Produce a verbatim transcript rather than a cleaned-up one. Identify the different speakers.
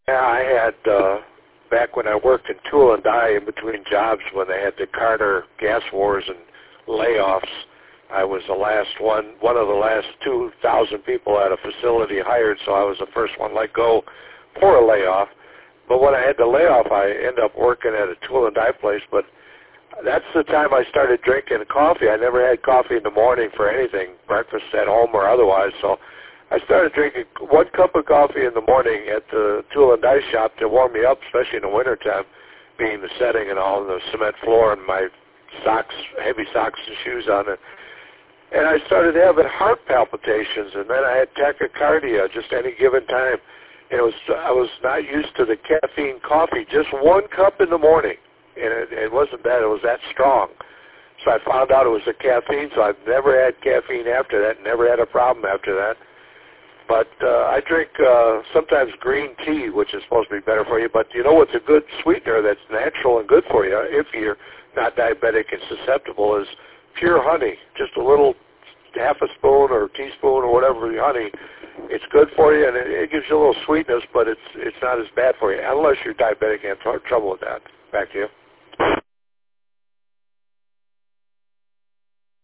Speaker 1: Yeah, I had, uh, back when I worked in tool and die in between jobs when they had the Carter gas wars and layoffs, I was the last one, one of the last two thousand people at a facility hired, so I was the first one let go for a layoff. But when I had the layoff, I ended up working at a tool and die place, but that's the time I started drinking coffee. I never had coffee in the morning for anything, breakfast at home or otherwise, so I started drinking one cup of coffee in the morning at the tool and die shop to warm me up, especially in the wintertime, being the setting and all, and the cement floor and my socks, heavy socks and shoes on it. And I started having heart palpitations, and then I had tachycardia just any given time. And it was I was not used to the caffeine coffee, just one cup in the morning, and it, it wasn't that, it was that strong. So I found out it was the caffeine, so I've never had caffeine after that, never had a problem after that. But uh, I drink uh, sometimes green tea, which is supposed to be better for you. But you know what's a good sweetener that's natural and good for you if you're not diabetic and susceptible is pure honey. Just a little half a spoon or a teaspoon or whatever honey. It's good for you, and it, it gives you a little sweetness, but it's it's not as bad for you, unless you're diabetic and have trouble with that. Back to you.